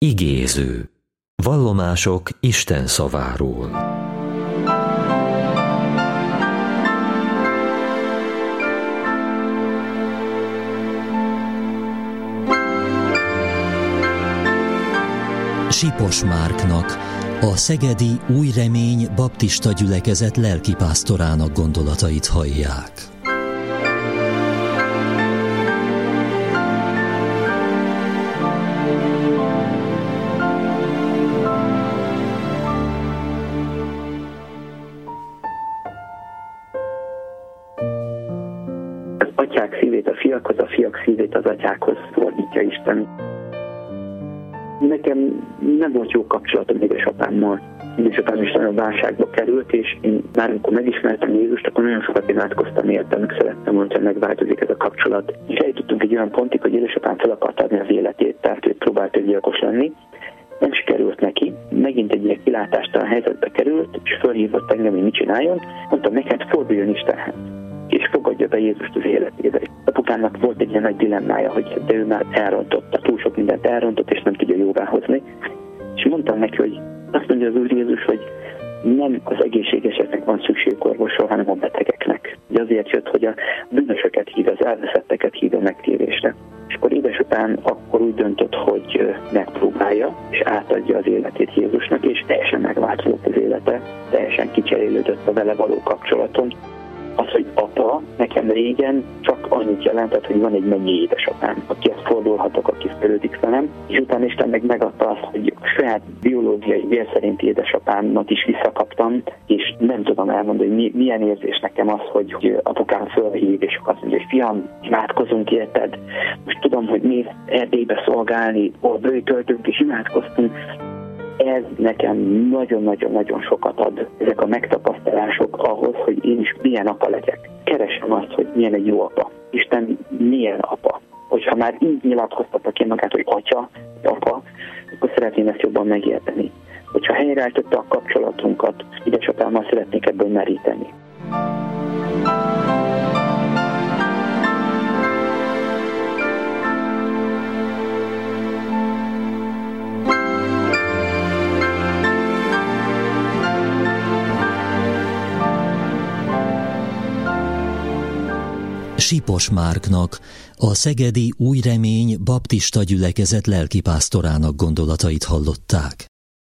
Igéző. Vallomások Isten szaváról. Sipos Márknak, a szegedi Új Remény baptista gyülekezet lelkipásztorának gondolatait hallják. Az atyák szívét a fiakhoz, a fiak szívét az atyákhoz fordítja Isten. Nekem nem volt jó kapcsolatom édesapámmal. Édesapám is nagyon válságba került, és én már amikor megismertem Jézust, akkor nagyon sokat imádkoztam érte, meg szerettem volna, hogy megváltozik ez a kapcsolat. És eljutottunk egy olyan pontig, hogy édesapám fel akart adni az életét, tehát ő próbált öngyilkos lenni. Nem sikerült neki, megint egy ilyen kilátástalan helyzetbe került, és fölhívott engem, hogy mit csináljon. Mondtam neki, hát forduljon Istenhez, és fogadja be Jézust az életébe. Apukámnak volt egy ilyen nagy dilemmája, hogy de ő már elrontotta, túl sok mindent elrontott, és nem tudja jóvá hozni. És mondtam neki, hogy azt mondja az Úr Jézus, hogy nem az egészségeseknek van szükség orvosra, hanem a betegeknek. Ugye azért jött, hogy a bűnösöket hív, az elveszetteket hív a megtérésre. És akkor édesapám akkor úgy döntött, hogy megpróbálja, és átadja az életét Jézusnak, és teljesen megváltozott az élete, teljesen kicserélődött a vele való kapcsolatom. Az, hogy apa, nekem régen csak annyit jelentett, hogy van egy mennyi édesapám, akihez fordulhatok, aki fejlődik velem, és utána Isten meg megadta azt, hogy a saját biológiai vér szerinti édesapámnak is visszakaptam, és nem tudom elmondani, hogy milyen érzés nekem az, hogy apukám fölhív, és azt mondja, hogy fiam, imádkozunk érted. Most tudom, hogy mi Erdélybe szolgálni, oda töltünk és imádkoztunk. Ez nekem nagyon-nagyon-nagyon sokat ad, ezek a megtapasztalások ahhoz, hogy én is milyen apa legyek. Keresem azt, hogy milyen egy jó apa. Isten milyen apa. Hogyha már így nyilatkoztatta ki magát, hogy atya, apa, akkor szeretném ezt jobban megérteni. Hogyha helyreállította a kapcsolatunkat, édesapámmal szeretnék ebből meríteni. Sipos Márknak, a szegedi Új Remény baptista gyülekezet lelkipásztorának gondolatait hallották.